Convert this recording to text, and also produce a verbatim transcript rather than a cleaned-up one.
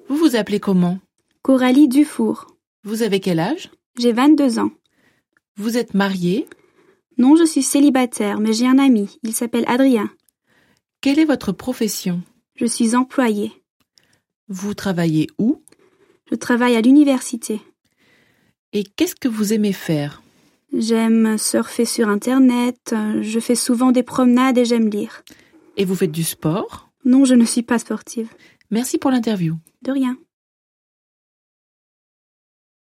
Vous vous appelez comment? Coralie Dufour. Vous avez quel âge? J'ai vingt-deux ans. Vous êtes mariée? Non, je suis célibataire, mais j'ai un ami. Il s'appelle Adrien. Quelle est votre profession? Je suis employée. Vous travaillez où? Je travaille à l'université. Et qu'est-ce que vous aimez faire? J'aime surfer sur Internet, je fais souvent des promenades et j'aime lire. Et vous faites du sport? Non, je ne suis pas sportive. Merci pour l'interview. De rien.